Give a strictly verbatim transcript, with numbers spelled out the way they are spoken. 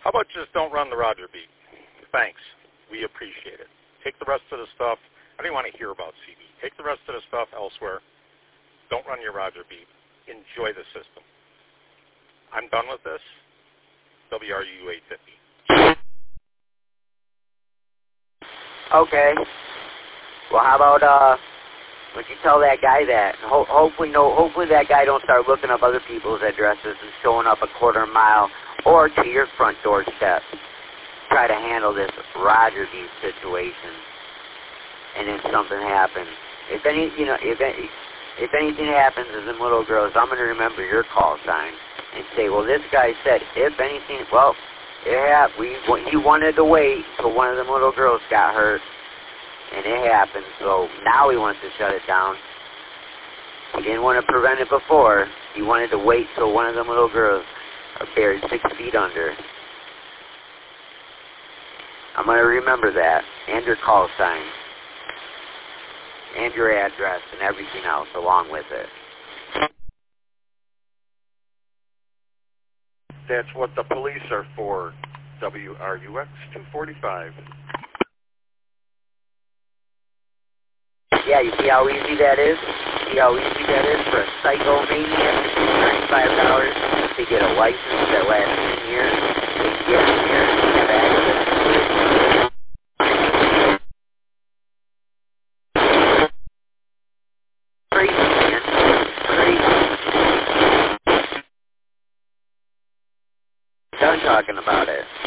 How about just don't run the Roger beat? Thanks. We appreciate it. Take the rest of the stuff. I don't even want to hear about C B. Take the rest of the stuff elsewhere. Don't run your Roger beat. Enjoy the system. I'm done with this. W R U eight fifty. Okay. Well, how about, uh, would you tell that guy that? Ho- hopefully, no. Hopefully that guy don't start looking up other people's addresses and showing up a quarter mile or to your front doorstep. Try to handle this Roger beat situation, and then something happens. If any, you know, if any, if anything happens to them little girls, I'm going to remember your call sign and say, well, this guy said, if anything, well, yeah, we he wanted to wait until one of them little girls got hurt, and it happened. So now he wants to shut it down. He didn't want to prevent it before. He wanted to wait till one of them little girls are buried six feet under. I'm going to remember that, and your call sign, and your address, and everything else along with it. That's what the police are for. W R U X two forty-five. Yeah, you see how easy that is? See how easy that is for a psychomaniac to pay thirty-five dollars to get a license that lasts ten years? They get in here and have access to it. Crazy, man. Crazy. Done talking about it.